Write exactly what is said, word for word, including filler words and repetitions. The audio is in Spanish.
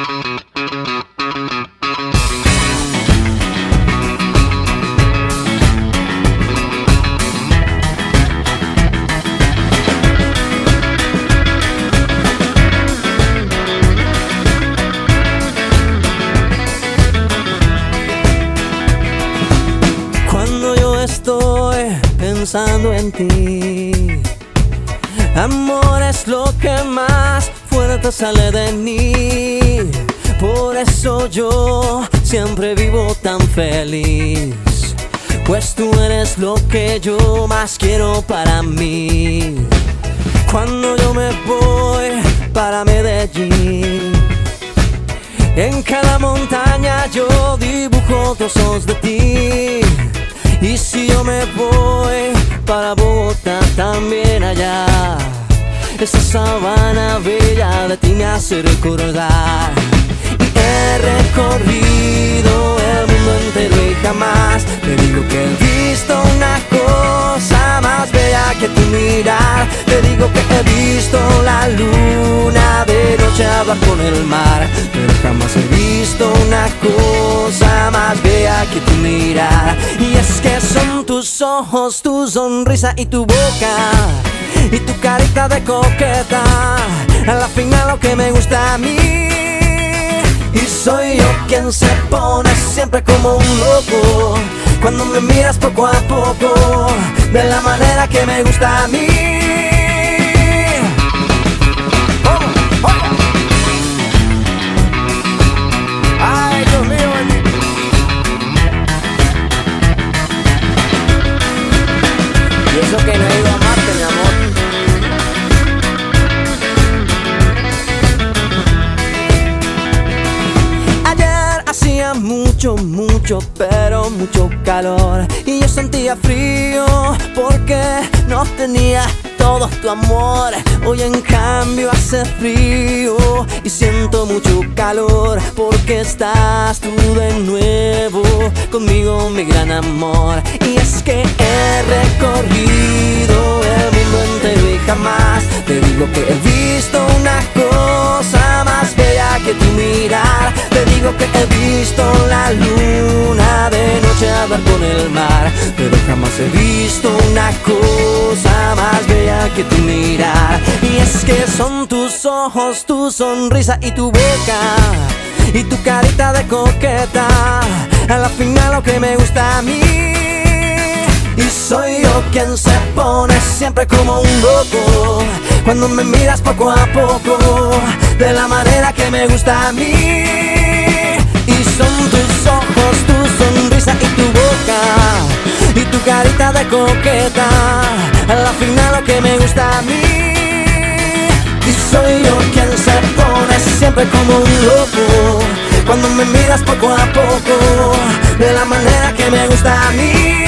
Estoy pensando en ti. Amor es lo que más fuerte sale de mí. Por eso yo siempre vivo tan feliz, pues tú eres lo que yo más quiero para mí. Cuando yo me voy para Medellín, en cada montaña yo dibujo trozos de ti. Y si yo me voy para Bogotá, también allá, esa sabana bella de ti me hace recordar. Y he recorrido el mundo entero y jamás te digo que he visto una cosa más bella que tu mirar. Te digo que he visto la luna de noche hablar con el mar, pero jamás he visto una cosa más bella que tu mirar. Y es que son tus ojos, tu sonrisa y tu boca, y tu carita de coqueta, a la final lo que me gusta a mí. Y soy yo quien se pone siempre como un loco cuando me miras poco a poco, de la manera que me gusta a mí. Oh, oh. Ay, Dios mío, bendito. Y eso que no he ido a amarte, mi amor. Hacía mucho, mucho, pero mucho calor, y yo sentía frío porque no tenía todo tu amor. Hoy en cambio hace frío y siento mucho calor porque estás tú de nuevo conmigo, mi gran amor. Y es que he recorrido el mundo entero y jamás te digo que he visto una cosa más bella que tu mirar. Te digo que he visto la luna de noche hablar con el mar, pero jamás he visto una cosa más bella que tu mirar. Y es que son tus ojos, tu sonrisa y tu boca, y tu carita de coqueta, a la final lo que me gusta a mí. Y soy yo quien se pone siempre como un loco cuando me miras poco a poco, de la manera que me gusta a mí. Y son tus ojos, tu sonrisa y tu boca, y tu carita de coqueta, a la final lo que me gusta a mí. Y soy yo quien se pone siempre como un loco cuando me miras poco a poco, de la manera que me gusta a mí.